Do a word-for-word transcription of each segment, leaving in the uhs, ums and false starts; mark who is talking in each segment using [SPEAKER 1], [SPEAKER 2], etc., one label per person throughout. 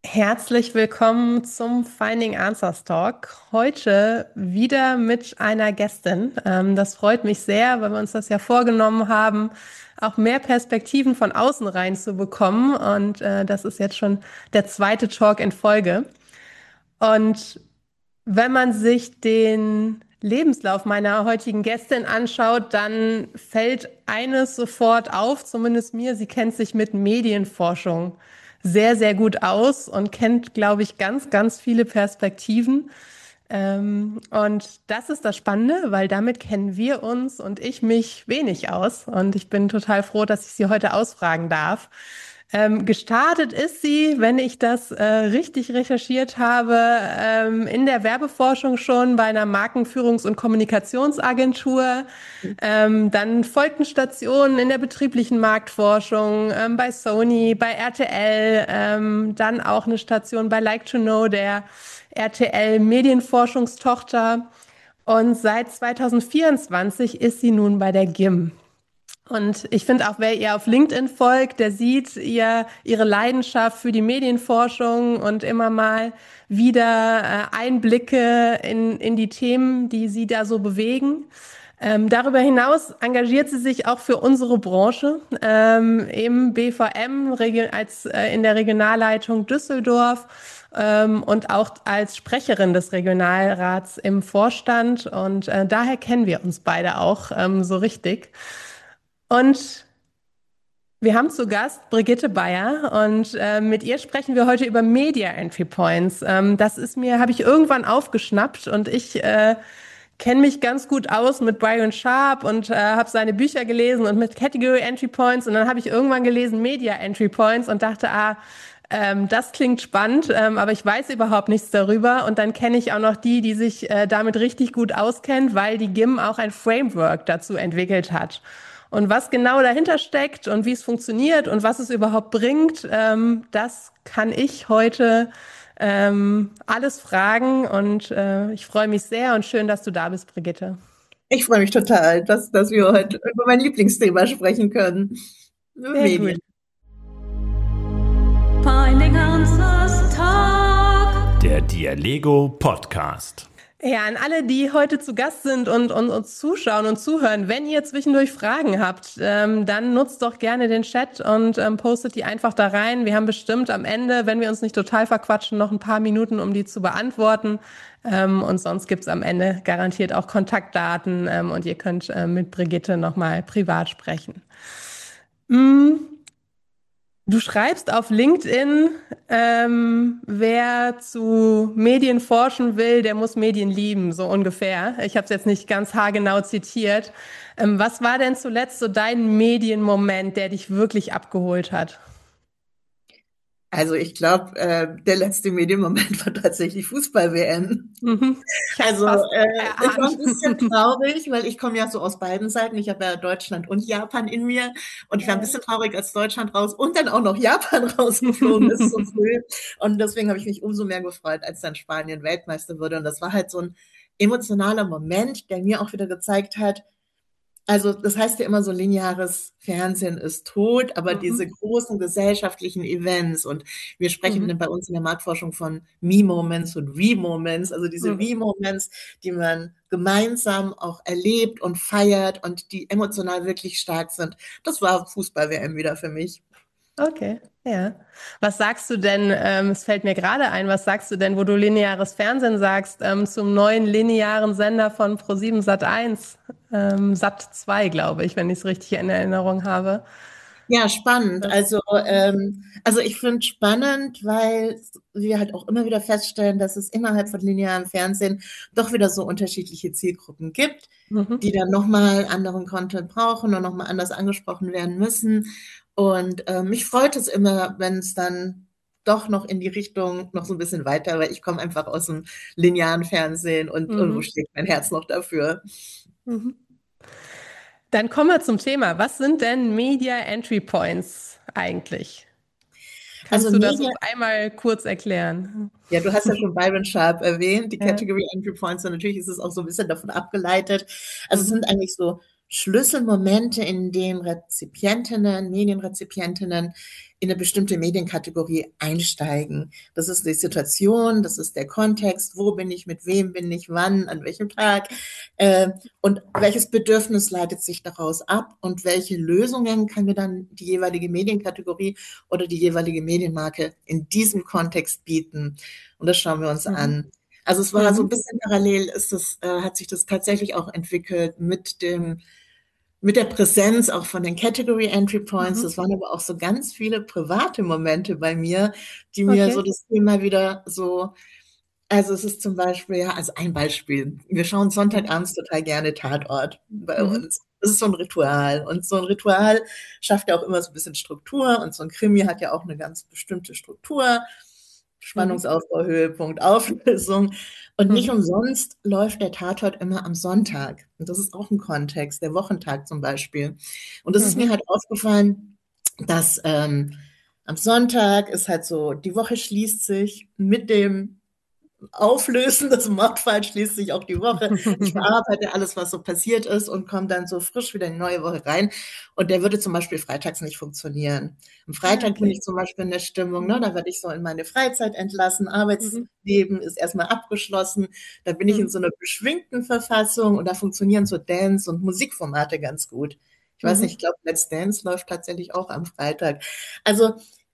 [SPEAKER 1] Herzlich willkommen zum Finding Answers Talk. Heute wieder mit einer Gästin. Ähm, das freut mich sehr, weil wir uns das ja vorgenommen haben, auch mehr Perspektiven von außen reinzubekommen. Und äh, das ist jetzt schon der zweite Talk in Folge. Und wenn man sich den Lebenslauf meiner heutigen Gästin anschaut, dann fällt eines sofort auf, zumindest mir, sie kennt sich mit Medienforschung sehr, sehr gut aus und kennt, glaube ich, ganz, ganz viele Perspektiven. Ähm, und das ist das Spannende, weil damit kennen wir uns und ich mich wenig aus. Und ich bin total froh, dass ich sie heute ausfragen darf. Ähm, gestartet ist sie, wenn ich das äh, richtig recherchiert habe, ähm, in der Werbeforschung schon bei einer Markenführungs- und Kommunikationsagentur. Ähm, dann folgten Stationen in der betrieblichen Marktforschung, ähm, bei Sony, bei R T L, ähm, dann auch eine Station bei Like to Know, der R T L Medienforschungstochter. Und seit zwanzig vierundzwanzig ist sie nun bei der G I M. Und ich finde auch, wer ihr auf LinkedIn folgt, der sieht ihr ihre Leidenschaft für die Medienforschung und immer mal wieder äh, Einblicke in, in die Themen, die sie da so bewegen. Ähm, darüber hinaus engagiert sie sich auch für unsere Branche ähm, im B V M als äh, in der Regionalleitung Düsseldorf ähm, und auch als Sprecherin des Regionalrats im Vorstand. Und äh, daher kennen wir uns beide auch ähm, so richtig. Und wir haben zu Gast Brigitte Beyer und äh, mit ihr sprechen wir heute über Media Entry Points. Ähm, das ist mir, habe ich irgendwann aufgeschnappt und ich äh, kenne mich ganz gut aus mit Byron Sharp und äh, habe seine Bücher gelesen und mit Category Entry Points und dann habe ich irgendwann gelesen Media Entry Points und dachte, ah, ähm, das klingt spannend, ähm, aber ich weiß überhaupt nichts darüber. Und dann kenne ich auch noch die, die sich äh, damit richtig gut auskennt, weil die G I M auch ein Framework dazu entwickelt hat. Und was genau dahinter steckt und wie es funktioniert und was es überhaupt bringt, ähm, das kann ich heute ähm, alles fragen. Und äh, ich freue mich sehr und schön, dass du da bist, Brigitte.
[SPEAKER 2] Ich freue mich total, dass, dass wir heute über mein Lieblingsthema sprechen können. Über
[SPEAKER 1] Sehr gut.
[SPEAKER 2] Medien.
[SPEAKER 3] Finding Answers Talk.
[SPEAKER 4] Der Dialego Podcast.
[SPEAKER 1] Ja, an alle, die heute zu Gast sind und, und uns zuschauen und zuhören, wenn ihr zwischendurch Fragen habt, ähm, dann nutzt doch gerne den Chat und ähm, postet die einfach da rein. Wir haben bestimmt am Ende, wenn wir uns nicht total verquatschen, noch ein paar Minuten, um die zu beantworten. Ähm, und sonst gibt's am Ende garantiert auch Kontaktdaten ähm, und ihr könnt äh, mit Brigitte nochmal privat sprechen. Mm. Du schreibst auf LinkedIn, ähm, wer zu Medien forschen will, der muss Medien lieben, so ungefähr. Ich habe es jetzt nicht ganz haargenau zitiert. Ähm, was war denn zuletzt so dein Medienmoment, der dich wirklich abgeholt hat?
[SPEAKER 2] Also ich glaube, äh, der letzte Medienmoment war tatsächlich Fußball-W M.
[SPEAKER 1] Mhm. Ich habe es
[SPEAKER 2] Also
[SPEAKER 1] fast
[SPEAKER 2] äh, ich war ein
[SPEAKER 1] erahnt.
[SPEAKER 2] bisschen traurig, weil ich komme ja so aus beiden Seiten. Ich habe ja Deutschland und Japan in mir. Und ich war ein
[SPEAKER 1] Ja.
[SPEAKER 2] bisschen traurig, als Deutschland raus und dann auch noch Japan rausgeflogen ist so früh. Und deswegen habe ich mich umso mehr gefreut, als dann Spanien Weltmeister wurde. Und das war halt so ein emotionaler Moment, der mir auch wieder gezeigt hat, also das heißt ja immer so, lineares Fernsehen ist tot, aber diese
[SPEAKER 1] Mhm.
[SPEAKER 2] großen gesellschaftlichen Events und wir sprechen
[SPEAKER 1] Mhm.
[SPEAKER 2] bei uns in der Marktforschung von Me-Moments und We-Moments, also diese
[SPEAKER 1] Mhm.
[SPEAKER 2] We-Moments, die man gemeinsam auch erlebt und feiert und die emotional wirklich stark sind. Das war Fußball-W M wieder für mich.
[SPEAKER 1] Okay, ja. Was sagst du denn, ähm, es fällt mir gerade ein, was sagst du denn, wo du lineares Fernsehen sagst, ähm, zum neuen linearen Sender von ProSieben Sat eins, ähm, Sat zwei, glaube ich, wenn ich es richtig in Erinnerung habe.
[SPEAKER 2] Ja, spannend.
[SPEAKER 1] Das,
[SPEAKER 2] Also, ähm, also ich finde spannend, weil wir halt auch immer wieder feststellen, dass es innerhalb von linearem Fernsehen doch wieder so unterschiedliche Zielgruppen gibt,
[SPEAKER 1] mhm.
[SPEAKER 2] die dann nochmal anderen Content brauchen und nochmal anders angesprochen werden müssen. Und ähm, mich freut es immer, wenn es dann doch noch in die Richtung noch so ein bisschen weiter, weil ich komme einfach aus dem linearen Fernsehen und irgendwo
[SPEAKER 1] Mhm.
[SPEAKER 2] schlägt mein Herz noch dafür.
[SPEAKER 1] Mhm. Dann kommen wir zum Thema. Was sind denn Media Entry Points eigentlich?
[SPEAKER 2] Also
[SPEAKER 1] Kannst du das
[SPEAKER 2] Media
[SPEAKER 1] uns einmal kurz erklären?
[SPEAKER 2] Ja, du hast ja schon Byron Sharp erwähnt, die
[SPEAKER 1] Ja.
[SPEAKER 2] Category Entry Points, und natürlich ist es auch so ein bisschen davon abgeleitet. Also es
[SPEAKER 1] Mhm.
[SPEAKER 2] sind eigentlich so Schlüsselmomente, in denen Rezipientinnen, Medienrezipientinnen in eine bestimmte Medienkategorie einsteigen. Das ist die Situation, das ist der Kontext, wo bin ich, mit wem bin ich, wann, an welchem Tag äh, und welches Bedürfnis leitet sich daraus ab und welche Lösungen kann mir dann die jeweilige Medienkategorie oder die jeweilige Medienmarke in diesem Kontext bieten. Und das schauen wir uns mhm. an. Also es war mhm. so ein bisschen parallel, ist das, äh, hat sich das tatsächlich auch entwickelt mit dem mit der Präsenz auch von den Category Entry Points. Mhm. Das waren aber auch so ganz viele private Momente bei mir, die mir okay. so das Thema wieder so, also es ist zum Beispiel, ja, also ein Beispiel. Wir schauen Sonntagabends total gerne Tatort bei mhm. uns. Das ist so ein Ritual. Und so ein Ritual schafft ja auch immer so ein bisschen Struktur. Und so ein Krimi hat ja auch eine ganz bestimmte Struktur. Spannungsaufbau, Höhepunkt, Auflösung. Und nicht umsonst läuft der Tatort immer am Sonntag. Und das ist auch ein Kontext, der Wochentag zum Beispiel. Und das mhm. ist mir halt aufgefallen, dass ähm, am Sonntag ist halt so, die Woche schließt sich mit dem Auflösen des Mordfalls, schließt sich auch die Woche. Ich verarbeite alles, was so passiert ist und komme dann so frisch wieder in die neue Woche rein. Und der würde zum Beispiel freitags nicht funktionieren. Am Freitag okay. bin ich zum Beispiel in der Stimmung, ne, da werde ich so in meine Freizeit entlassen, Arbeitsleben mhm. ist erstmal abgeschlossen, da bin ich mhm. in so einer beschwingten Verfassung und da funktionieren so Dance- und Musikformate ganz gut. Ich weiß mhm. nicht, ich glaube, Let's Dance läuft tatsächlich auch am Freitag. Also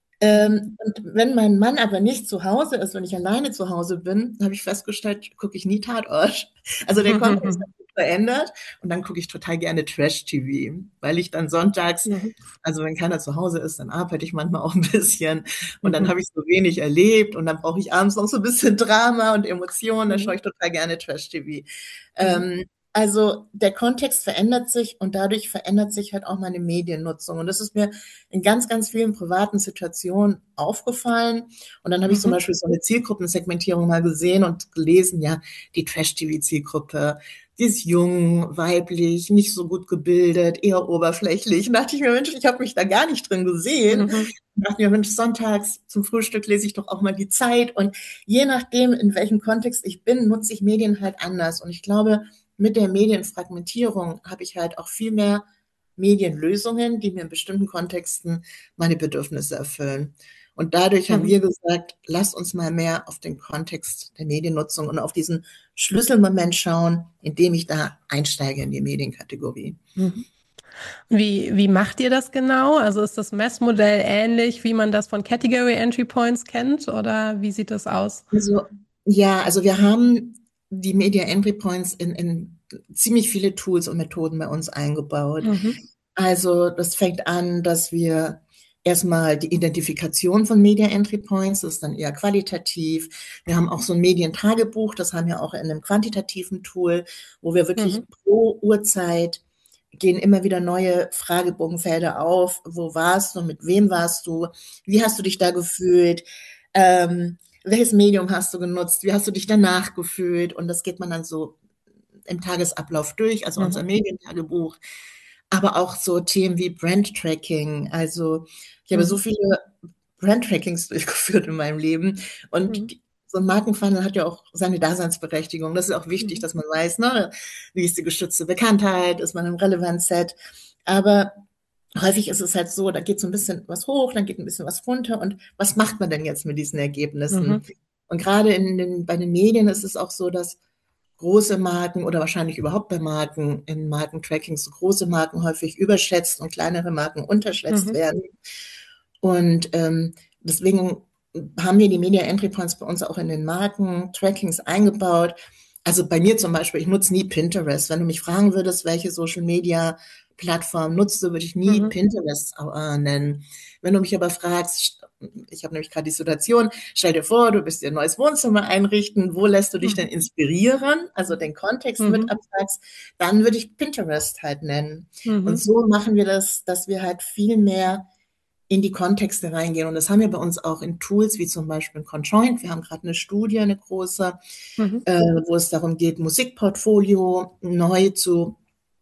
[SPEAKER 2] Ähm, und wenn mein Mann aber nicht zu Hause ist, wenn ich alleine zu Hause bin, habe ich festgestellt, gucke ich nie Tatort. Also der Kontext hat sich verändert und dann gucke ich total gerne Trash-T V, weil ich dann sonntags, mhm. also wenn keiner zu Hause ist, dann arbeite ich manchmal auch ein bisschen und dann mhm. habe ich so wenig erlebt und dann brauche ich abends noch so ein bisschen Drama und Emotionen, dann schaue ich total gerne Trash-T V. Mhm. Ähm, Also der Kontext verändert sich und dadurch verändert sich halt auch meine Mediennutzung. Und das ist mir in ganz, ganz vielen privaten Situationen aufgefallen. Und dann habe ich mhm. zum Beispiel so eine Zielgruppensegmentierung mal gesehen und gelesen, ja, die Trash-T V-Zielgruppe, die ist jung, weiblich, nicht so gut gebildet, eher oberflächlich. Und da dachte ich mir, Mensch, ich habe mich da gar nicht drin gesehen. Mhm. Und dachte mir, Mensch, sonntags zum Frühstück lese ich doch auch mal die Zeit. Und je nachdem, in welchem Kontext ich bin, nutze ich Medien halt anders. Und ich glaube, mit der Medienfragmentierung habe ich halt auch viel mehr Medienlösungen, die mir in bestimmten Kontexten meine Bedürfnisse erfüllen. Und dadurch mhm. haben wir gesagt, lass uns mal mehr auf den Kontext der Mediennutzung und auf diesen Schlüsselmoment schauen, indem ich da einsteige in die Medienkategorie.
[SPEAKER 1] Mhm. Wie, wie macht ihr das genau? Also ist das Messmodell ähnlich, wie man das von Category Entry Points kennt, oder wie sieht das aus?
[SPEAKER 2] Also, ja, also wir haben die Media Entry Points in, in ziemlich viele Tools und Methoden bei uns eingebaut. Mhm. Also das fängt an, dass wir erstmal die Identifikation von Media Entry Points, das ist dann eher qualitativ. Wir haben auch so ein Medientagebuch, das haben wir auch in einem quantitativen Tool, wo wir wirklich mhm. pro Uhrzeit gehen immer wieder neue Fragebogenfelder auf. Wo warst du? Mit wem warst du? Wie hast du dich da gefühlt? Ähm, welches Medium hast du genutzt? Wie hast du dich danach gefühlt? Und das geht man dann so im Tagesablauf durch, also mhm. unser Medientagebuch. Aber auch so Themen wie Brand-Tracking. Also ich mhm. habe so viele Brand-Trackings durchgeführt in meinem Leben. Und mhm. die, so ein Markenfunnel hat ja auch seine Daseinsberechtigung. Das ist auch wichtig, mhm. dass man weiß, ne, wie ist die gestützte Bekanntheit, ist man im Relevant-Set. Aber häufig ist es halt so, da geht so ein bisschen was hoch, dann geht ein bisschen was runter. Und was macht man denn jetzt mit diesen Ergebnissen? Mhm. Und gerade in den, bei den Medien ist es auch so, dass große Marken oder wahrscheinlich überhaupt bei Marken in Markentracking so große Marken häufig überschätzt und kleinere Marken unterschätzt mhm. werden. Und ähm, deswegen haben wir die Media Entry Points bei uns auch in den Marken-Trackings eingebaut. Also bei mir zum Beispiel, ich nutze nie Pinterest. Wenn du mich fragen würdest, welche Social-Media-Plattform nutzt du, würde ich nie mhm. Pinterest äh, nennen. Wenn du mich aber fragst, ich habe nämlich gerade die Situation, stell dir vor, du bist dir ein neues Wohnzimmer einrichten, wo lässt du dich mhm. denn inspirieren, also den Kontext mhm. mit abfragst, dann würde ich Pinterest halt nennen. Mhm. Und so machen wir das, dass wir halt viel mehr in die Kontexte reingehen. Und das haben wir bei uns auch in Tools wie zum Beispiel Conjoint. Wir haben gerade eine Studie, eine große, mhm. äh, wo es darum geht, Musikportfolio neu zu,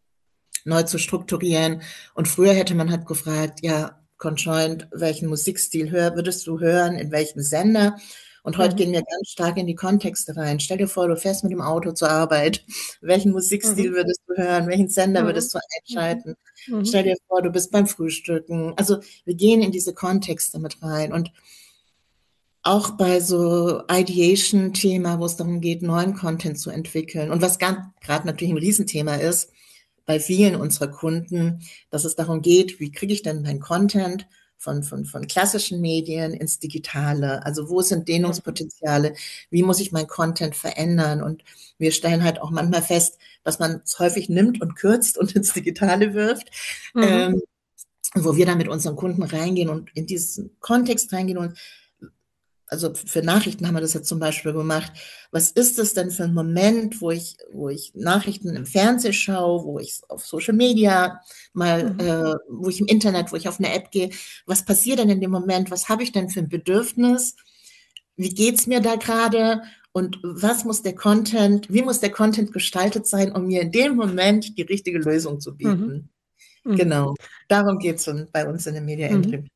[SPEAKER 2] neu zu strukturieren. Und früher hätte man halt gefragt, ja, Conjoint, welchen Musikstil hör, würdest du hören, in welchem Sender? Und heute
[SPEAKER 1] Mhm.
[SPEAKER 2] gehen wir ganz stark in die Kontexte rein. Stell dir vor, du fährst mit dem Auto zur Arbeit. Welchen Musikstil
[SPEAKER 1] Mhm.
[SPEAKER 2] würdest du hören? Welchen Sender
[SPEAKER 1] Mhm.
[SPEAKER 2] würdest du einschalten?
[SPEAKER 1] Mhm.
[SPEAKER 2] Stell dir vor, du bist beim Frühstücken. Also wir gehen in diese Kontexte mit rein. Und auch bei so Ideation-Thema, wo es darum geht, neuen Content zu entwickeln. Und was gerade natürlich ein Riesenthema ist, bei vielen unserer Kunden, dass es darum geht, wie kriege ich denn mein Content von, von, von klassischen Medien ins Digitale? Also wo sind Dehnungspotenziale? Wie muss ich mein Content verändern? Und wir stellen halt auch manchmal fest, dass man es häufig nimmt und kürzt und ins Digitale wirft.
[SPEAKER 1] Mhm.
[SPEAKER 2] Ähm, wo wir dann mit unseren Kunden reingehen und in diesen Kontext reingehen und also für Nachrichten haben wir das jetzt zum Beispiel gemacht. Was ist es denn für ein Moment, wo ich, wo ich Nachrichten im Fernsehen schaue, wo ich auf Social Media mal,
[SPEAKER 1] Mhm.
[SPEAKER 2] äh, wo ich im Internet, wo ich auf eine App gehe? Was passiert denn in dem Moment? Was habe ich denn für ein Bedürfnis? Wie geht's mir da gerade? Und was muss der Content, wie muss der Content gestaltet sein, um mir in dem Moment die richtige Lösung zu
[SPEAKER 1] Mhm.
[SPEAKER 2] bieten?
[SPEAKER 1] Mhm.
[SPEAKER 2] Genau. Darum geht's bei uns in den Media Entry.
[SPEAKER 1] Mhm.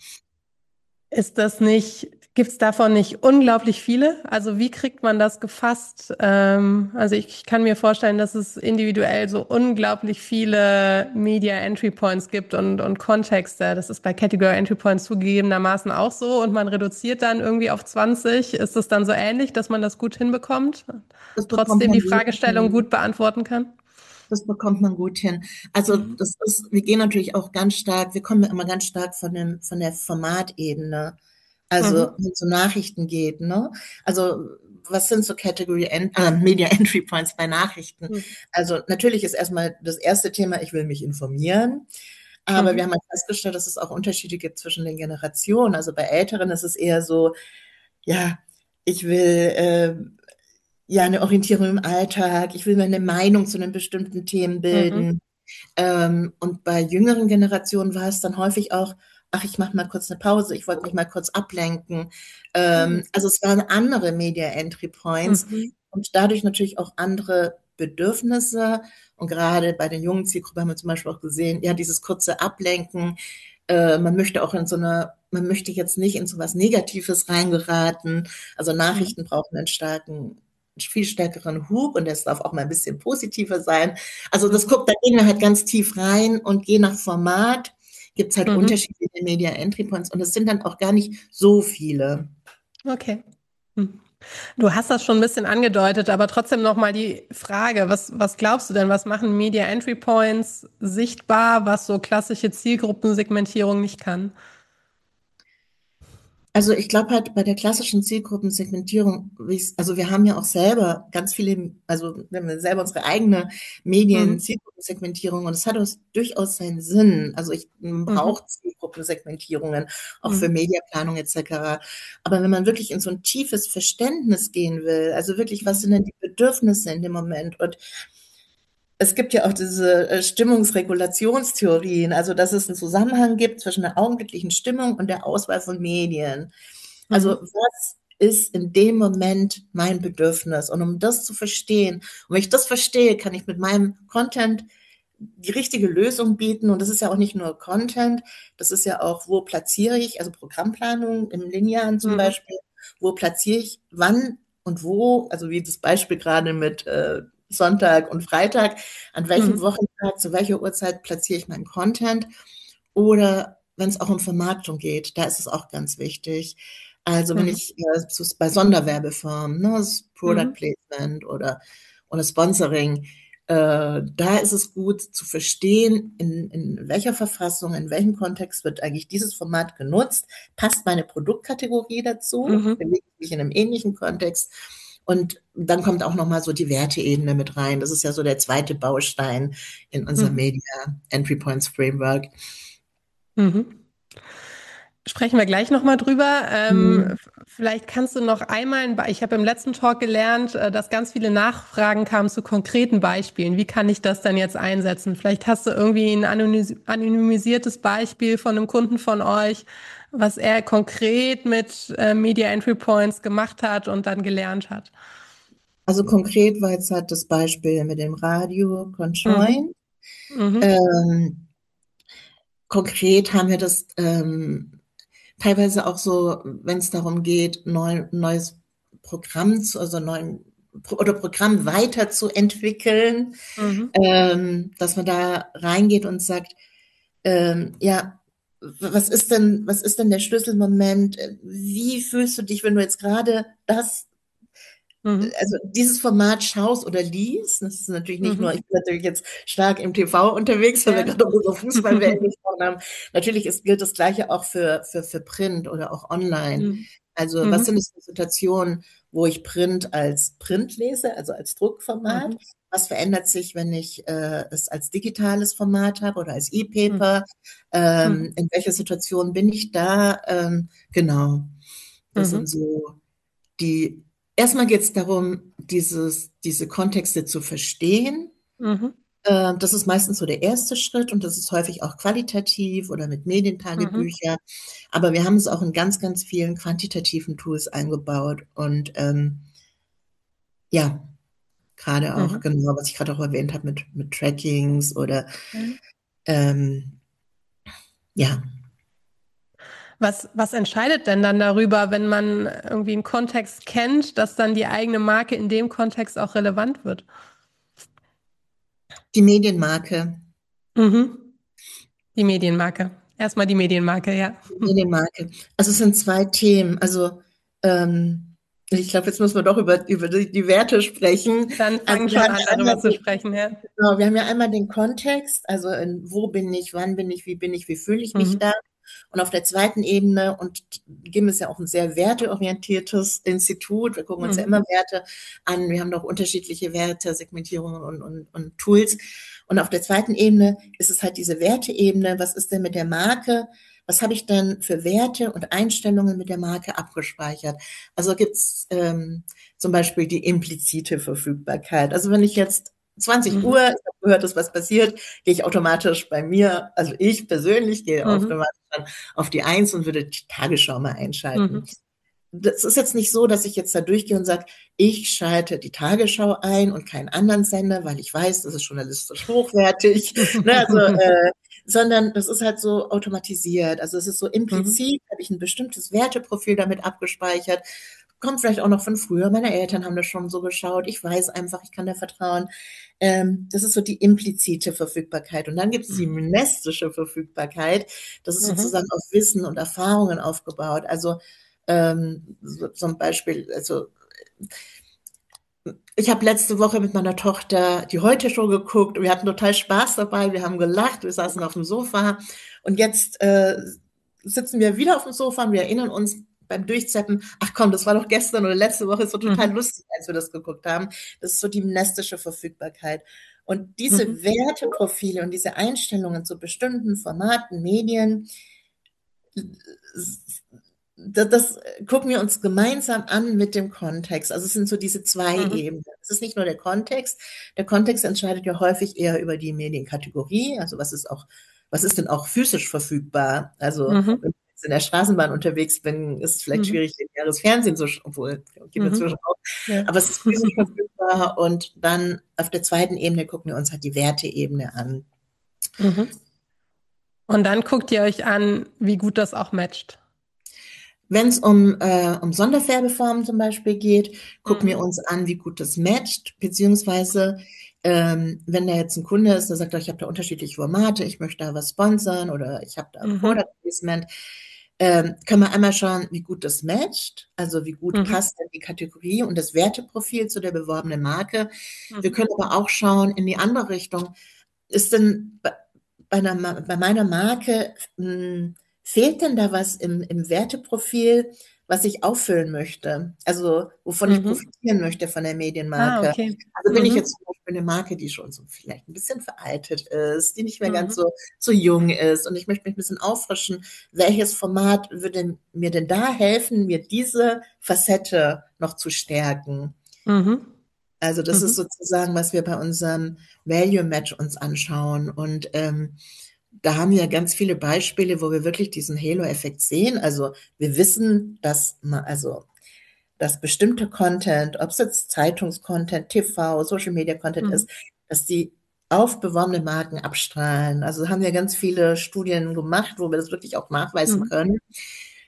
[SPEAKER 1] Ist das nicht, gibt es davon nicht unglaublich viele? Also wie kriegt man das gefasst? Ähm, also ich, ich kann mir vorstellen, dass es individuell so unglaublich viele Media Entry Points gibt und, und Kontexte. Das ist bei Category Entry Points zugegebenermaßen auch so und man reduziert dann irgendwie auf zwanzig. Ist es dann so ähnlich, dass man das gut hinbekommt?
[SPEAKER 2] Das bekommt
[SPEAKER 1] Trotzdem
[SPEAKER 2] man
[SPEAKER 1] die
[SPEAKER 2] gut
[SPEAKER 1] Fragestellung
[SPEAKER 2] hin.
[SPEAKER 1] gut beantworten kann?
[SPEAKER 2] Das bekommt man gut hin. Also
[SPEAKER 1] Mhm.
[SPEAKER 2] das ist, wir gehen natürlich auch ganz stark, wir kommen immer ganz stark von dem, von der Formatebene. Also
[SPEAKER 1] Mhm.
[SPEAKER 2] wenn es um Nachrichten geht, ne? Also was sind so Category Ent äh, Media Entry Points bei Nachrichten?
[SPEAKER 1] Mhm.
[SPEAKER 2] Also natürlich ist erstmal das erste Thema, ich will mich informieren. Aber
[SPEAKER 1] Mhm.
[SPEAKER 2] wir haben halt festgestellt, dass es auch Unterschiede gibt zwischen den Generationen. Also bei Älteren ist es eher so, ja, ich will äh, ja eine Orientierung im Alltag, ich will mir eine Meinung zu einem bestimmten Themen
[SPEAKER 1] Mhm.
[SPEAKER 2] bilden. Ähm, und bei jüngeren Generationen war es dann häufig auch, ach, ich mache mal kurz eine Pause, ich wollte mich mal kurz ablenken. Ähm, also es waren andere Media Entry Points
[SPEAKER 1] Mhm.
[SPEAKER 2] und dadurch natürlich auch andere Bedürfnisse. Und gerade bei den jungen Zielgruppen haben wir zum Beispiel auch gesehen, ja, dieses kurze Ablenken, äh, man möchte auch in so eine, man möchte jetzt nicht in so was Negatives reingeraten. Also
[SPEAKER 1] Mhm.
[SPEAKER 2] Nachrichten brauchen einen starken, viel stärkeren Hub und das darf auch mal ein bisschen positiver sein. Also das
[SPEAKER 1] Mhm.
[SPEAKER 2] guckt, da gehen wir halt ganz tief rein und je nach Format gibt's halt
[SPEAKER 1] Mhm.
[SPEAKER 2] unterschiedliche Media Entry Points und es sind dann auch gar nicht so viele.
[SPEAKER 1] Okay. Mhm. Du hast das schon ein bisschen angedeutet, aber trotzdem noch mal die Frage, was, was glaubst du denn, was machen Media Entry Points sichtbar, was so klassische Zielgruppensegmentierung nicht kann?
[SPEAKER 2] Also ich glaube halt bei der klassischen Zielgruppensegmentierung, wie ich's- also wir haben ja auch selber ganz viele, also wir haben ja selber unsere eigene
[SPEAKER 1] Mhm.
[SPEAKER 2] Medien-Zielgruppensegmentierung und es hat uns durchaus seinen Sinn. Also ich
[SPEAKER 1] Mhm.
[SPEAKER 2] brauche Zielgruppensegmentierungen, auch für
[SPEAKER 1] Mhm.
[SPEAKER 2] Mediaplanung et cetera. Aber wenn man wirklich in so ein tiefes Verständnis gehen will, also wirklich, was sind denn die Bedürfnisse in dem Moment? Und es gibt ja auch diese äh, Stimmungsregulationstheorien, also dass es einen Zusammenhang gibt zwischen der augenblicklichen Stimmung und der Auswahl von Medien. Also
[SPEAKER 1] Mhm.
[SPEAKER 2] was ist in dem Moment mein Bedürfnis? Und um das zu verstehen, und wenn ich das verstehe, kann ich mit meinem Content die richtige Lösung bieten. Und das ist ja auch nicht nur Content, das ist ja auch, wo platziere ich, also Programmplanung im Linearen zum
[SPEAKER 1] Mhm.
[SPEAKER 2] Beispiel, wo platziere ich wann und wo, also wie das Beispiel gerade mit äh, Sonntag und Freitag, an welchem
[SPEAKER 1] Mhm.
[SPEAKER 2] Wochentag, zu welcher Uhrzeit platziere ich meinen Content oder wenn es auch um Vermarktung geht, da ist es auch ganz wichtig. Also wenn
[SPEAKER 1] Mhm.
[SPEAKER 2] ich äh, so bei Sonderwerbeformen, ne, das Product
[SPEAKER 1] Mhm.
[SPEAKER 2] Placement oder, oder Sponsoring, äh, da ist es gut zu verstehen, in, in welcher Verfassung, in welchem Kontext wird eigentlich dieses Format genutzt, passt meine Produktkategorie dazu,
[SPEAKER 1] Mhm.
[SPEAKER 2] bewege ich mich in einem ähnlichen Kontext und dann kommt auch nochmal so die Werteebene mit rein. Das ist ja so der zweite Baustein in unserem
[SPEAKER 1] Mhm.
[SPEAKER 2] Media Entry Points Framework.
[SPEAKER 1] Mhm. Sprechen wir gleich nochmal drüber. Ähm,
[SPEAKER 2] Mhm.
[SPEAKER 1] f- vielleicht kannst du noch einmal, ein Be- ich habe im letzten Talk gelernt, äh, dass ganz viele Nachfragen kamen zu konkreten Beispielen. Wie kann ich das denn jetzt einsetzen? Vielleicht hast du irgendwie ein anonymis- anonymisiertes Beispiel von einem Kunden von euch, was er konkret mit äh, Media Entry Points gemacht hat und dann gelernt hat.
[SPEAKER 2] Also konkret war jetzt halt das Beispiel mit dem Radio
[SPEAKER 1] Mhm.
[SPEAKER 2] Conjoint.
[SPEAKER 1] Mhm.
[SPEAKER 2] Ähm, konkret haben wir das ähm, teilweise auch so, wenn es darum geht, neu, neues Programm zu, also neuen oder Programm weiterzuentwickeln,
[SPEAKER 1] Mhm.
[SPEAKER 2] ähm, dass man da reingeht und sagt, ähm, ja, was ist denn, was ist denn der Schlüsselmoment? Wie fühlst du dich, wenn du jetzt gerade das,
[SPEAKER 1] Mhm.
[SPEAKER 2] also dieses Format schaust oder liest? Das ist natürlich nicht nur,
[SPEAKER 1] Mhm.
[SPEAKER 2] ich bin natürlich jetzt stark im T V unterwegs, weil wir
[SPEAKER 1] Ja.
[SPEAKER 2] gerade über so Fußballwelt gesprochen haben. Natürlich ist, gilt das Gleiche auch für, für, für Print oder auch online.
[SPEAKER 1] Mhm.
[SPEAKER 2] Also was sind
[SPEAKER 1] Mhm.
[SPEAKER 2] es für Situationen, wo ich Print als Print lese, also als Druckformat?
[SPEAKER 1] Mhm.
[SPEAKER 2] Was verändert sich, wenn ich äh, es als digitales Format habe oder als
[SPEAKER 1] Mhm.
[SPEAKER 2] E-Paper? Ähm,
[SPEAKER 1] Mhm.
[SPEAKER 2] in welcher Situation bin ich da? Ähm, genau, das sind
[SPEAKER 1] Mhm.
[SPEAKER 2] so die. Erstmal geht es darum, dieses, diese Kontexte zu verstehen.
[SPEAKER 1] Mhm.
[SPEAKER 2] Äh, das ist meistens so der erste Schritt und das ist häufig auch qualitativ oder mit
[SPEAKER 1] Mhm.
[SPEAKER 2] Medientagebücher. Aber wir haben es auch in ganz, ganz vielen quantitativen Tools eingebaut und ähm, ja, gerade auch,
[SPEAKER 1] Mhm.
[SPEAKER 2] genau, was ich gerade auch erwähnt habe mit, mit Trackings oder
[SPEAKER 1] Ja.
[SPEAKER 2] ähm, ja,
[SPEAKER 1] Was, was entscheidet denn dann darüber, wenn man irgendwie einen Kontext kennt, dass dann die eigene Marke in dem Kontext auch relevant wird?
[SPEAKER 2] die Medienmarke.
[SPEAKER 1] Mhm. Die Medienmarke. Erstmal die Medienmarke, ja.
[SPEAKER 2] Die Medienmarke. Also es sind zwei Themen. Also ähm, ich glaube, jetzt müssen wir doch über, über die, die Werte sprechen.
[SPEAKER 1] Dann
[SPEAKER 2] Also
[SPEAKER 1] fangen
[SPEAKER 2] wir
[SPEAKER 1] schon
[SPEAKER 2] haben
[SPEAKER 1] an,
[SPEAKER 2] ja einmal
[SPEAKER 1] darüber zu
[SPEAKER 2] den,
[SPEAKER 1] sprechen, ja.
[SPEAKER 2] genau, wir haben ja einmal den Kontext, also in, wo bin ich, wann bin ich, wie bin ich, wie fühle ich mich
[SPEAKER 1] Mhm.
[SPEAKER 2] da. Und auf der zweiten Ebene, und G I M ist ja auch ein sehr werteorientiertes Institut, wir gucken uns ja
[SPEAKER 1] Mhm.
[SPEAKER 2] immer Werte an, wir haben doch unterschiedliche Werte, Segmentierungen und, und, und Tools. Und auf der zweiten Ebene ist es halt diese Werteebene, was ist denn mit der Marke, was habe ich denn für Werte und Einstellungen mit der Marke abgespeichert? Also gibt es ähm, zum Beispiel die implizite Verfügbarkeit. Also wenn ich jetzt zwanzig Uhr,
[SPEAKER 1] Mhm.
[SPEAKER 2] ich habe gehört, dass was passiert, gehe ich automatisch bei mir, also ich persönlich gehe
[SPEAKER 1] Mhm.
[SPEAKER 2] automatisch dann auf die Eins und würde die Tagesschau mal einschalten.
[SPEAKER 1] Mhm.
[SPEAKER 2] Das ist jetzt nicht so, dass ich jetzt da durchgehe und sage, ich schalte die Tagesschau ein und keinen anderen Sender, weil ich weiß, das ist journalistisch hochwertig, ne, also, äh, sondern das ist halt so automatisiert. Also es ist so
[SPEAKER 1] Mhm.
[SPEAKER 2] implizit, habe ich ein bestimmtes Werteprofil damit abgespeichert. Kommt vielleicht auch noch von früher. Meine Eltern haben das schon so geschaut. Ich weiß einfach, ich kann da vertrauen. Ähm, das ist so die implizite Verfügbarkeit. Und dann gibt es die mnestische Verfügbarkeit. Das ist
[SPEAKER 1] Mhm.
[SPEAKER 2] sozusagen auf Wissen und Erfahrungen aufgebaut. Also ähm, so, zum Beispiel, also ich habe letzte Woche mit meiner Tochter die Heute-Show geguckt. Wir hatten total Spaß dabei. Wir haben gelacht. Wir saßen auf dem Sofa. Und jetzt äh, sitzen wir wieder auf dem Sofa und wir erinnern uns beim Durchzappen, ach komm, das war doch gestern oder letzte Woche, ist so total
[SPEAKER 1] Mhm.
[SPEAKER 2] lustig, als wir das geguckt haben. Das ist so die mnestische Verfügbarkeit. Und diese
[SPEAKER 1] Mhm.
[SPEAKER 2] Werteprofile und diese Einstellungen zu bestimmten Formaten, Medien, das, das gucken wir uns gemeinsam an mit dem Kontext. Also es sind so diese zwei
[SPEAKER 1] Mhm.
[SPEAKER 2] Ebenen. Es ist nicht nur der Kontext. Der Kontext entscheidet ja häufig eher über die Medienkategorie. Also was ist auch, was ist denn auch physisch verfügbar? Also
[SPEAKER 1] Mhm.
[SPEAKER 2] wenn ich jetzt in der Straßenbahn unterwegs bin, ist es vielleicht
[SPEAKER 1] Mhm.
[SPEAKER 2] schwierig, lineares Fernsehen zu schauen, obwohl geht
[SPEAKER 1] Mhm.
[SPEAKER 2] inzwischen auch.
[SPEAKER 1] Ja.
[SPEAKER 2] Aber es ist physisch verfügbar und dann auf der zweiten Ebene gucken wir uns halt die Werteebene an.
[SPEAKER 1] Mhm. Und dann guckt ihr euch an, wie gut das auch matcht.
[SPEAKER 2] Wenn es um, äh, um Sonderfärbeformen zum Beispiel geht, gucken wir
[SPEAKER 1] Mhm.
[SPEAKER 2] uns an, wie gut das matcht, beziehungsweise ähm, wenn da jetzt ein Kunde ist, der sagt, ich habe da unterschiedliche Formate, ich möchte da was sponsern oder ich habe da Product
[SPEAKER 1] Mhm.
[SPEAKER 2] Placement, ähm, können wir einmal schauen, wie gut das matcht, also wie gut
[SPEAKER 1] Mhm.
[SPEAKER 2] passt denn die Kategorie und das Werteprofil zu der beworbenen Marke. Wir
[SPEAKER 1] Mhm.
[SPEAKER 2] können aber auch schauen in die andere Richtung, ist denn bei, bei, einer, bei meiner Marke, mh, fehlt denn da was im, im Werteprofil, was ich auffüllen möchte? Also wovon ich
[SPEAKER 1] Mhm.
[SPEAKER 2] profitieren möchte von der
[SPEAKER 1] Ah,
[SPEAKER 2] Medienmarke.
[SPEAKER 1] okay.
[SPEAKER 2] Also bin ich jetzt
[SPEAKER 1] Mhm.
[SPEAKER 2] zum Beispiel eine Marke, die schon so vielleicht ein bisschen veraltet ist, die nicht mehr ganz
[SPEAKER 1] Mhm.
[SPEAKER 2] so, so jung ist und ich möchte mich ein bisschen auffrischen. Welches Format würde mir denn da helfen, mir diese Facette noch zu stärken?
[SPEAKER 1] Mhm.
[SPEAKER 2] Also das ist
[SPEAKER 1] Mhm.
[SPEAKER 2] sozusagen, was wir bei unserem Value Match uns anschauen. Und ähm, da haben wir ganz viele Beispiele, wo wir wirklich diesen Halo-Effekt sehen. Also wir wissen, dass man, also dass bestimmte Content, ob es jetzt Zeitungscontent, T V, Social Media Content
[SPEAKER 1] Mhm.
[SPEAKER 2] ist, dass die auf beworbene Marken abstrahlen. Also haben wir ganz viele Studien gemacht, wo wir das wirklich auch nachweisen
[SPEAKER 1] Mhm.
[SPEAKER 2] können.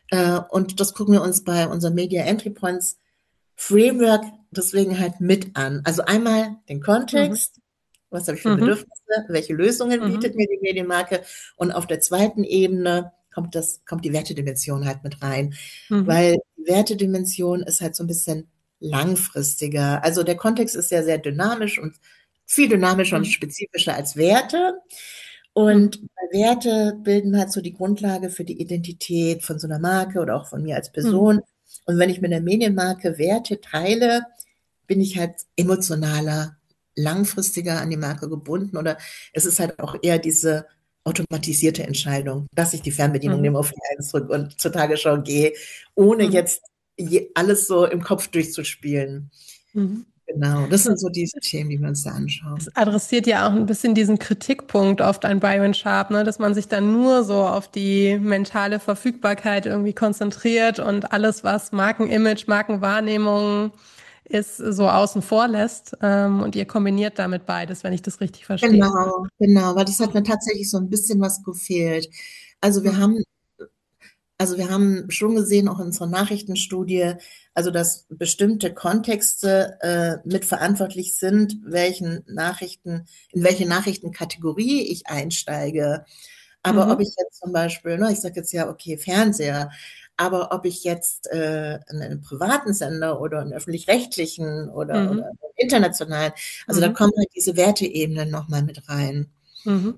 [SPEAKER 2] Äh, und das gucken wir uns bei unserem Media Entry Points Framework deswegen halt mit an. Also einmal den
[SPEAKER 1] Mhm.
[SPEAKER 2] Kontext, was habe ich für
[SPEAKER 1] Mhm.
[SPEAKER 2] Bedürfnisse, welche Lösungen
[SPEAKER 1] Mhm.
[SPEAKER 2] bietet mir die Medienmarke, und auf der zweiten Ebene kommt das, kommt die Wertedimension halt mit rein,
[SPEAKER 1] Mhm.
[SPEAKER 2] weil die Wertedimension ist halt so ein bisschen langfristiger. Also der Kontext ist ja sehr dynamisch und viel dynamischer und
[SPEAKER 1] Mhm.
[SPEAKER 2] spezifischer als Werte.
[SPEAKER 1] Mhm.
[SPEAKER 2] Und Werte bilden halt so die Grundlage für die Identität von so einer Marke oder auch von mir als
[SPEAKER 1] Mhm.
[SPEAKER 2] Person. Und wenn ich mit der Medienmarke Werte teile, bin ich halt emotionaler, langfristiger an die Marke gebunden, oder es ist halt auch eher diese automatisierte Entscheidung, dass ich die Fernbedienung
[SPEAKER 1] Mhm.
[SPEAKER 2] nehme, auf die eins drücke und zur Tagesschau gehe, ohne
[SPEAKER 1] Mhm.
[SPEAKER 2] jetzt je, alles so im Kopf durchzuspielen.
[SPEAKER 1] Mhm.
[SPEAKER 2] Genau, das sind so die Themen, die wir uns da anschauen.
[SPEAKER 1] Es adressiert ja auch ein bisschen diesen Kritikpunkt oft an Byron Sharp, ne, dass man sich dann nur so auf die mentale Verfügbarkeit irgendwie konzentriert und alles, was Markenimage, Markenwahrnehmung ist, so außen vor lässt. Ähm, und ihr kombiniert damit beides, wenn ich das richtig verstehe.
[SPEAKER 2] Genau, genau, weil das hat mir
[SPEAKER 1] Mhm.
[SPEAKER 2] tatsächlich so ein bisschen was gefehlt. Also wir
[SPEAKER 1] Mhm.
[SPEAKER 2] haben Also wir haben schon gesehen, auch in unserer Nachrichtenstudie, also dass bestimmte Kontexte äh, mitverantwortlich sind, welchen Nachrichten, in welche Nachrichtenkategorie ich einsteige. Aber ob
[SPEAKER 1] Mhm.
[SPEAKER 2] ich jetzt zum Beispiel, ne, ich sage jetzt ja, okay, Fernseher, aber ob ich jetzt äh, einen privaten Sender oder einen öffentlich-rechtlichen oder, oder
[SPEAKER 1] Mhm.
[SPEAKER 2] einen internationalen, also da
[SPEAKER 1] Mhm.
[SPEAKER 2] kommen halt diese Werteebenen nochmal mit rein.
[SPEAKER 1] Mhm.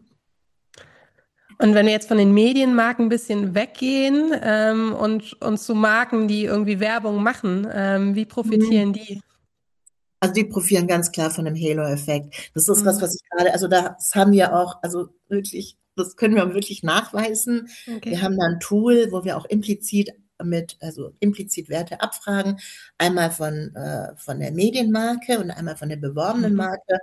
[SPEAKER 1] Und wenn wir jetzt von den Medienmarken ein bisschen weggehen ähm, und uns zu Marken, die irgendwie Werbung machen, ähm, wie profitieren die?
[SPEAKER 2] Also die profitieren ganz klar von dem Halo-Effekt. Das ist was,
[SPEAKER 1] Mhm.
[SPEAKER 2] was ich gerade, also das haben wir auch, also wirklich, das können wir wirklich nachweisen. Wir
[SPEAKER 1] Okay.
[SPEAKER 2] haben da ein Tool, wo wir auch implizit mit, also implizit Werte abfragen, einmal von, äh, von der Medienmarke und einmal von der beworbenen
[SPEAKER 1] Mhm.
[SPEAKER 2] Marke.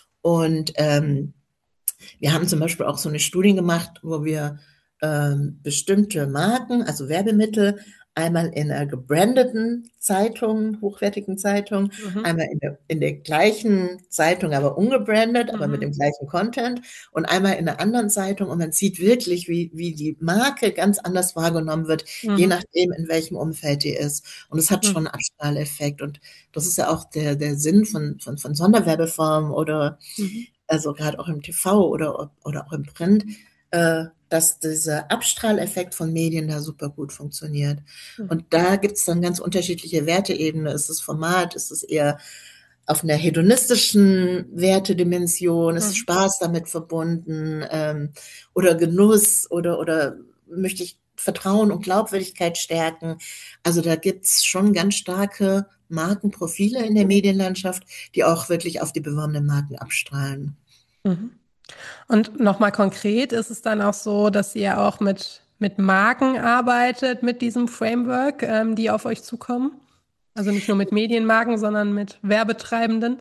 [SPEAKER 2] Und ähm, wir haben zum Beispiel auch so eine Studie gemacht, wo wir ähm, bestimmte Marken, also Werbemittel, einmal in einer gebrandeten Zeitung, hochwertigen Zeitung,
[SPEAKER 1] Mhm.
[SPEAKER 2] einmal in der, in der gleichen Zeitung, aber ungebrandet, aber mit
[SPEAKER 1] Mhm.
[SPEAKER 2] dem gleichen Content, und einmal in einer anderen Zeitung, und man sieht wirklich, wie, wie die Marke ganz anders wahrgenommen wird, je
[SPEAKER 1] Mhm.
[SPEAKER 2] nachdem, in welchem Umfeld die ist. Und es hat schon
[SPEAKER 1] Mhm.
[SPEAKER 2] einen Abstrahleffekt, und das ist ja auch der, der Sinn von, von, von Sonderwerbeformen oder
[SPEAKER 1] Mhm.
[SPEAKER 2] also gerade auch im T V oder, oder auch im Print, äh, dass dieser Abstrahleffekt von Medien da super gut funktioniert.
[SPEAKER 1] Mhm.
[SPEAKER 2] Und da gibt es dann ganz unterschiedliche Werteebenen. Ist es Format? Ist es eher auf einer hedonistischen Wertedimension? Ist
[SPEAKER 1] Mhm.
[SPEAKER 2] Spaß damit verbunden? Ähm, oder Genuss? Oder, oder möchte ich Vertrauen und Glaubwürdigkeit stärken? Also da gibt's schon ganz starke Markenprofile in der Medienlandschaft, die auch wirklich auf die beworbenen Marken abstrahlen.
[SPEAKER 1] Mhm. Und nochmal konkret ist es dann auch so, dass ihr auch mit, mit Marken arbeitet, mit diesem Framework, ähm, die auf euch zukommen? Also nicht nur mit Medienmarken, sondern mit Werbetreibenden?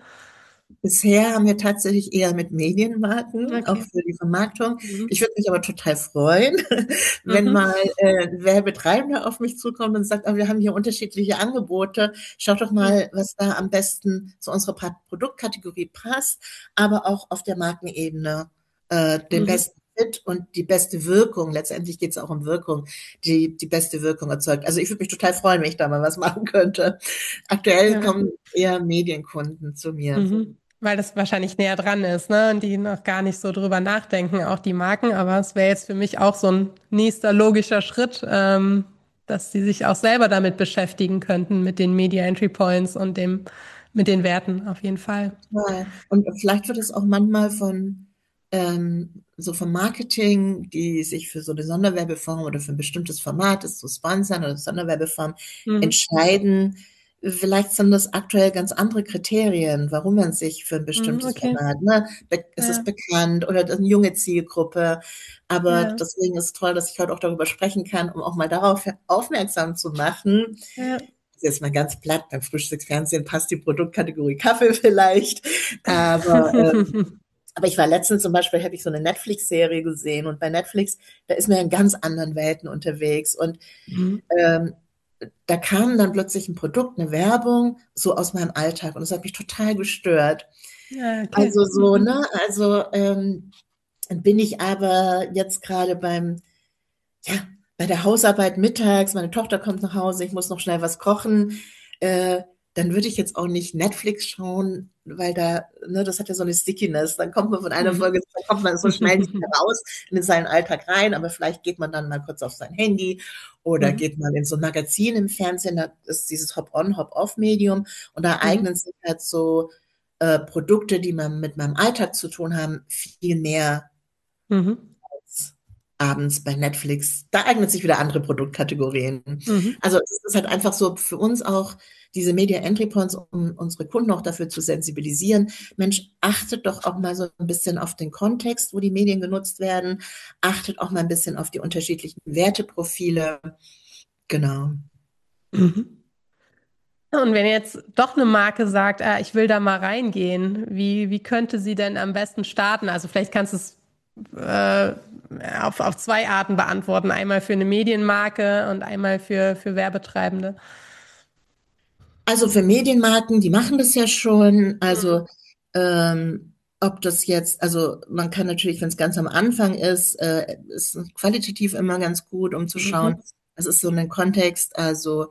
[SPEAKER 2] Bisher haben wir tatsächlich eher mit Medienmarken, auch
[SPEAKER 1] Okay.
[SPEAKER 2] für die Vermarktung.
[SPEAKER 1] Mhm.
[SPEAKER 2] Ich würde mich aber total freuen, wenn
[SPEAKER 1] Mhm.
[SPEAKER 2] mal äh, Werbetreibender auf mich zukommt und sagt, oh, wir haben hier unterschiedliche Angebote. Schaut doch
[SPEAKER 1] Mhm.
[SPEAKER 2] mal, was da am besten zu unserer Pa- Produktkategorie passt, aber auch auf der Markenebene äh, den
[SPEAKER 1] Mhm.
[SPEAKER 2] besten Fit und die beste Wirkung. Letztendlich geht es auch um Wirkung, die die beste Wirkung erzeugt. Also ich würde mich total freuen, wenn ich da mal was machen könnte. Aktuell
[SPEAKER 1] Ja.
[SPEAKER 2] kommen eher Medienkunden zu mir.
[SPEAKER 1] Mhm. Weil das wahrscheinlich näher dran ist, ne? Und die noch gar nicht so drüber nachdenken, auch die Marken. Aber es wäre jetzt für mich auch so ein nächster logischer Schritt, ähm, dass sie sich auch selber damit beschäftigen könnten, mit den Media Entry Points und dem, mit den Werten auf jeden Fall.
[SPEAKER 2] Ja, und vielleicht wird es auch manchmal von ähm, so vom Marketing, die sich für so eine Sonderwerbeform oder für ein bestimmtes Format ist, zu sponsern oder Sonderwerbeform
[SPEAKER 1] Mhm.
[SPEAKER 2] entscheiden. Vielleicht sind das aktuell ganz andere Kriterien, warum man sich für ein
[SPEAKER 1] Mhm,
[SPEAKER 2] bestimmtes
[SPEAKER 1] okay.
[SPEAKER 2] Format, ne, be es ist
[SPEAKER 1] Ja,
[SPEAKER 2] bekannt oder eine junge Zielgruppe. Aber
[SPEAKER 1] ja,
[SPEAKER 2] deswegen ist es toll, dass ich heute auch darüber sprechen kann, um auch mal darauf aufmerksam zu machen,
[SPEAKER 1] ja.
[SPEAKER 2] jetzt mal ganz platt, beim Frühstücksfernsehen passt die Produktkategorie Kaffee vielleicht, aber, ähm, aber ich war letztens zum Beispiel, habe ich so eine Netflix-Serie gesehen, und bei Netflix, da ist man in ganz anderen Welten unterwegs, und
[SPEAKER 1] Mhm.
[SPEAKER 2] ähm, da kam dann plötzlich ein Produkt, eine Werbung, so aus meinem Alltag, und das hat mich total gestört.
[SPEAKER 1] Ja, okay.
[SPEAKER 2] Also so,
[SPEAKER 1] Mhm.
[SPEAKER 2] ne, also ähm, bin ich aber jetzt gerade beim, ja, bei der Hausarbeit mittags, meine Tochter kommt nach Hause, ich muss noch schnell was kochen, äh, dann würde ich jetzt auch nicht Netflix schauen, weil da, ne, das hat ja so eine Stickiness. Dann kommt man von einer
[SPEAKER 1] Mhm.
[SPEAKER 2] Folge, dann kommt man so schnell nicht mehr raus in seinen Alltag rein, aber vielleicht geht man dann mal kurz auf sein Handy oder
[SPEAKER 1] Mhm.
[SPEAKER 2] geht mal in so ein Magazin im Fernsehen, da ist dieses Hop-on, Hop-off-Medium und da
[SPEAKER 1] Mhm.
[SPEAKER 2] eignen sich halt so äh, Produkte, die man mit meinem Alltag zu tun haben, viel mehr
[SPEAKER 1] Mhm.
[SPEAKER 2] abends bei Netflix. Da eignen sich wieder andere Produktkategorien.
[SPEAKER 1] Mhm.
[SPEAKER 2] Also es ist halt einfach so für uns auch diese Media Entry Points, um unsere Kunden auch dafür zu sensibilisieren. Mensch, achtet doch auch mal so ein bisschen auf den Kontext, wo die Medien genutzt werden. Achtet auch mal ein bisschen auf die unterschiedlichen Werteprofile. Genau.
[SPEAKER 1] Mhm. Und wenn jetzt doch eine Marke sagt, ah, ich will da mal reingehen, wie, wie könnte sie denn am besten starten? Also vielleicht kannst du es äh, auf, auf zwei Arten beantworten. Einmal für eine Medienmarke und einmal für, für Werbetreibende.
[SPEAKER 2] Also für Medienmarken, die machen das ja schon.
[SPEAKER 1] Mhm.
[SPEAKER 2] Also ähm, ob das jetzt, also man kann natürlich, wenn es ganz am Anfang ist, äh, ist qualitativ immer ganz gut, um zu schauen,
[SPEAKER 1] Mhm.
[SPEAKER 2] was ist so ein Kontext. Also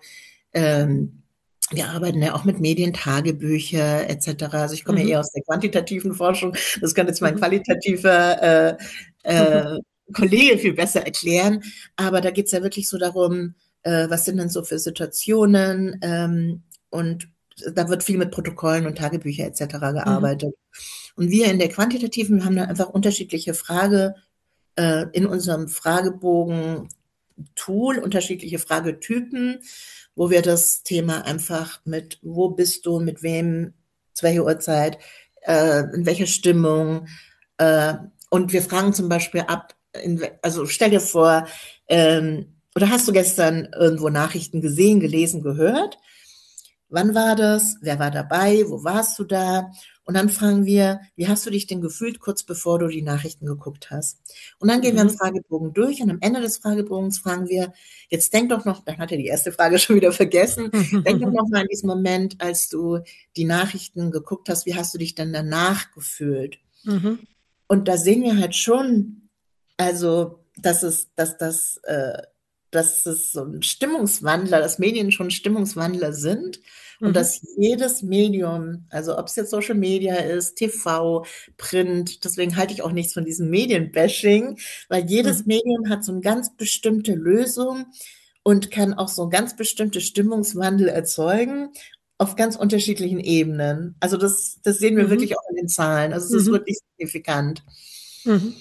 [SPEAKER 2] ähm, wir arbeiten ja auch mit Medientagebücher et cetera. Also ich komme ja
[SPEAKER 1] Mhm.
[SPEAKER 2] eher aus der quantitativen Forschung. Das kann jetzt mein
[SPEAKER 1] Mhm.
[SPEAKER 2] qualitativer äh,
[SPEAKER 1] Mhm.
[SPEAKER 2] äh, Kollege viel besser erklären. Aber da geht's ja wirklich so darum, äh, was sind denn so für Situationen, ähm, und da wird viel mit Protokollen und Tagebücher et cetera
[SPEAKER 1] Mhm.
[SPEAKER 2] gearbeitet. Und wir in der quantitativen, wir haben da einfach unterschiedliche Frage äh, in unserem Fragebogen Tool, unterschiedliche Fragetypen, wo wir das Thema einfach mit wo bist du, mit wem, zu welcher Uhrzeit, äh, in welcher Stimmung, äh, und wir fragen zum Beispiel ab, in, also stell dir vor, ähm, oder hast du gestern irgendwo Nachrichten gesehen, gelesen, gehört? Wann war das? Wer war dabei? Wo warst du da? Und dann fragen wir, wie hast du dich denn gefühlt, kurz bevor du die Nachrichten geguckt hast? Und dann gehen wir einen
[SPEAKER 1] Mhm.
[SPEAKER 2] Fragebogen durch und am Ende des Fragebogens fragen wir, jetzt denk doch noch, dann hat er die erste Frage schon wieder vergessen, denk doch noch mal an diesen Moment, als du die Nachrichten geguckt hast, wie hast du dich denn danach gefühlt?
[SPEAKER 1] Mhm.
[SPEAKER 2] Und da sehen wir halt schon, also, dass es, dass das, äh, dass es so ein Stimmungswandler, dass Medien schon Stimmungswandler sind und
[SPEAKER 1] Mhm.
[SPEAKER 2] dass jedes Medium, also ob es jetzt Social Media ist, T V, Print, deswegen halte ich auch nichts von diesem Medienbashing, weil jedes
[SPEAKER 1] Mhm.
[SPEAKER 2] Medium hat so eine ganz bestimmte Lösung und kann auch so ganz bestimmte Stimmungswandel erzeugen auf ganz unterschiedlichen Ebenen. Also das, das sehen wir
[SPEAKER 1] Mhm.
[SPEAKER 2] wirklich auch in den Zahlen. Also es ist
[SPEAKER 1] Mhm.
[SPEAKER 2] wirklich signifikant.
[SPEAKER 1] Mhm.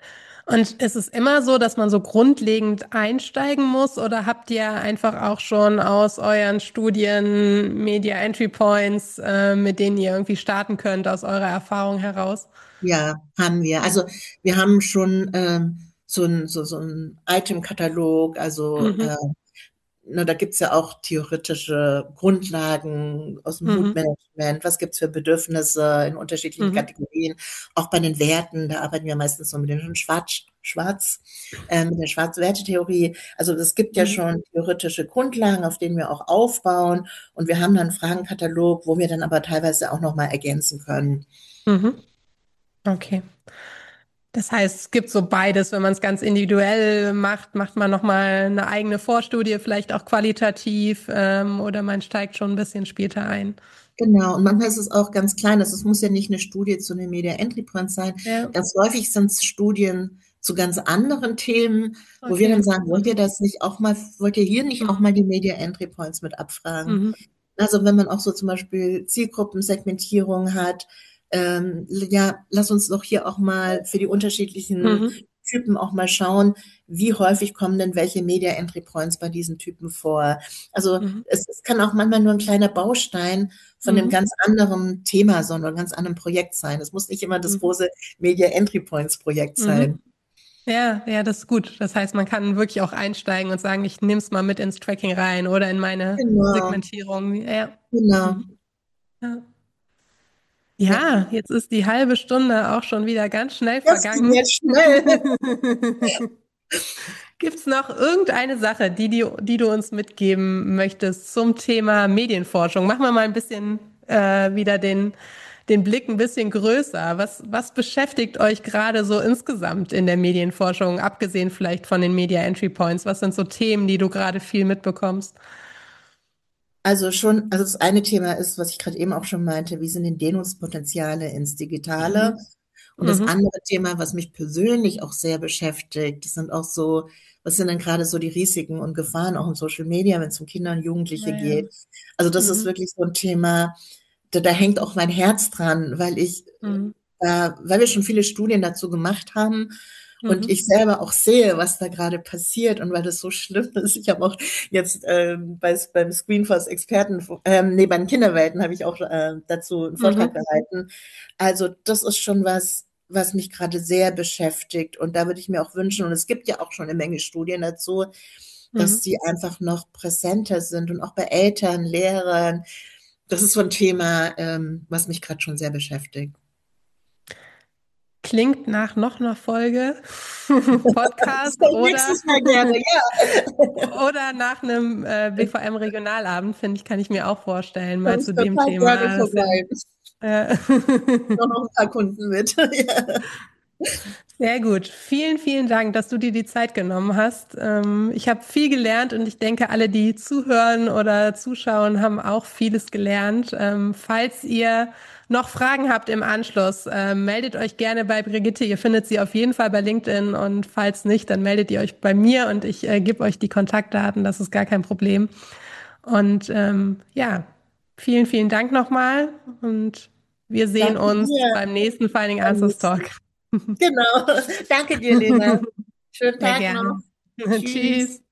[SPEAKER 1] Und ist es immer so, dass man so grundlegend einsteigen muss, oder habt ihr einfach auch schon aus euren Studien Media Entry Points, äh, mit denen ihr irgendwie starten könnt, aus eurer Erfahrung heraus?
[SPEAKER 2] Ja, haben wir. Also wir haben schon ähm, so ein so, so ein Item-Katalog, also
[SPEAKER 1] Mhm.
[SPEAKER 2] äh, ne, da gibt's ja auch theoretische Grundlagen aus dem
[SPEAKER 1] Mhm.
[SPEAKER 2] Moodmanagement. Was gibt's für Bedürfnisse in unterschiedlichen
[SPEAKER 1] Mhm.
[SPEAKER 2] Kategorien? Auch bei den Werten, da arbeiten wir meistens so mit den Schwarz, Schwarz, äh, mit der Schwarz-Werte-Theorie. Also es gibt ja
[SPEAKER 1] Mhm.
[SPEAKER 2] schon theoretische Grundlagen, auf denen wir auch aufbauen. Und wir haben dann einen Fragenkatalog, wo wir dann aber teilweise auch nochmal ergänzen können.
[SPEAKER 1] Mhm. Okay. Das heißt, es gibt so beides. Wenn man es ganz individuell macht, macht man nochmal eine eigene Vorstudie, vielleicht auch qualitativ, ähm, oder man steigt schon ein bisschen später ein.
[SPEAKER 2] Genau, und manchmal ist es auch ganz klein. Das es muss ja nicht eine Studie zu einem Media Entry Point sein.
[SPEAKER 1] Ja,
[SPEAKER 2] Ganz häufig sind es Studien zu ganz anderen Themen, wo wir
[SPEAKER 1] okay.
[SPEAKER 2] dann sagen: „Wollt ihr
[SPEAKER 1] Mhm.
[SPEAKER 2] das nicht auch mal wollt ihr hier nicht auch
[SPEAKER 1] Mhm.
[SPEAKER 2] mal die Media Entry Points mit abfragen?“
[SPEAKER 1] Mhm.
[SPEAKER 2] Also, wenn man auch so zum Beispiel Zielgruppensegmentierung hat, ähm, ja, lass uns doch hier auch mal für die unterschiedlichen
[SPEAKER 1] Mhm.
[SPEAKER 2] Typen auch mal schauen, wie häufig kommen denn welche Media Entry Points bei diesen Typen vor? Also,
[SPEAKER 1] Mhm.
[SPEAKER 2] es es kann auch manchmal nur ein kleiner Baustein von einem
[SPEAKER 1] Mhm.
[SPEAKER 2] ganz anderen Thema, sondern ganz anderen Projekt sein. Es muss nicht immer das
[SPEAKER 1] Mhm.
[SPEAKER 2] große Media Entry Points Projekt
[SPEAKER 1] Mhm.
[SPEAKER 2] sein.
[SPEAKER 1] Ja, ja, das ist gut. Das heißt, man kann wirklich auch einsteigen und sagen, ich nehme es mal mit ins Tracking rein oder in meine
[SPEAKER 2] Genau,
[SPEAKER 1] Segmentierung. Ja.
[SPEAKER 2] genau.
[SPEAKER 1] Mhm. Ja.
[SPEAKER 2] Ja,
[SPEAKER 1] Ja, jetzt ist die halbe Stunde auch schon wieder ganz schnell
[SPEAKER 2] das ging
[SPEAKER 1] vergangen.
[SPEAKER 2] jetzt schnell.
[SPEAKER 1] Gibt's noch irgendeine Sache, die, die, die du uns mitgeben möchtest zum Thema Medienforschung? Machen wir mal ein bisschen äh, wieder den, den Blick ein bisschen größer. Was, was beschäftigt euch gerade so insgesamt in der Medienforschung, abgesehen vielleicht von den Media Entry Points? Was sind so Themen, die du gerade viel mitbekommst?
[SPEAKER 2] Also schon, also das eine Thema ist, was ich gerade eben auch schon meinte, wie sind denn Dehnungspotenziale ins Digitale?
[SPEAKER 1] Mhm.
[SPEAKER 2] Und das
[SPEAKER 1] Mhm.
[SPEAKER 2] andere Thema, was mich persönlich auch sehr beschäftigt, das sind auch so, was sind denn gerade so die Risiken und Gefahren auch in Social Media, wenn es um Kinder und Jugendliche
[SPEAKER 1] Naja.
[SPEAKER 2] geht? Also das ist
[SPEAKER 1] Mhm.
[SPEAKER 2] wirklich so ein Thema, da, da hängt auch mein Herz dran, weil ich,
[SPEAKER 1] Mhm.
[SPEAKER 2] äh, weil wir schon viele Studien dazu gemacht haben und
[SPEAKER 1] Mhm.
[SPEAKER 2] ich selber auch sehe, was da gerade passiert und weil das so schlimm ist. Ich habe auch jetzt ähm, bei, beim Screenforce Experten, ähm, nee, bei den Kinderwelten habe ich auch äh, dazu einen Vortrag
[SPEAKER 1] Mhm.
[SPEAKER 2] gehalten. Also das ist schon was, was mich gerade sehr beschäftigt und da würde ich mir auch wünschen, und es gibt ja auch schon eine Menge Studien dazu, dass
[SPEAKER 1] Mhm.
[SPEAKER 2] die einfach noch präsenter sind und auch bei Eltern, Lehrern. Das ist so ein Thema, ähm, was mich gerade schon sehr beschäftigt.
[SPEAKER 1] Klingt nach noch einer Folge
[SPEAKER 2] Das
[SPEAKER 1] Podcast
[SPEAKER 2] kann ich
[SPEAKER 1] oder,
[SPEAKER 2] nächstes Mal gerne, ja.
[SPEAKER 1] oder nach einem äh, B V M-Regionalabend, finde ich, kann ich mir auch vorstellen, mal
[SPEAKER 2] Komme ich
[SPEAKER 1] zu dem
[SPEAKER 2] total gerne
[SPEAKER 1] Thema. Das
[SPEAKER 2] vorbei.
[SPEAKER 1] sind, äh,
[SPEAKER 2] Noch noch ein paar Kunden mit. Ja.
[SPEAKER 1] Sehr gut. Vielen, vielen Dank, dass du dir die Zeit genommen hast. Ähm, ich habe viel gelernt und ich denke, alle, die zuhören oder zuschauen, haben auch vieles gelernt. Ähm, falls ihr noch Fragen habt im Anschluss, äh, meldet euch gerne bei Brigitte. Ihr findet sie auf jeden Fall bei LinkedIn und falls nicht, dann meldet ihr euch bei mir und ich äh, gebe euch die Kontaktdaten. Das ist gar kein Problem. Und ähm, ja, vielen, vielen Dank nochmal und wir sehen
[SPEAKER 2] Danke
[SPEAKER 1] uns
[SPEAKER 2] dir.
[SPEAKER 1] beim nächsten Finding
[SPEAKER 2] Am
[SPEAKER 1] Answers Talk.
[SPEAKER 2] liebsten. Genau. Danke dir, Lena. Schönen
[SPEAKER 1] Sehr
[SPEAKER 2] Tag noch.
[SPEAKER 1] gerne.
[SPEAKER 2] Tschüss.
[SPEAKER 1] Tschüss.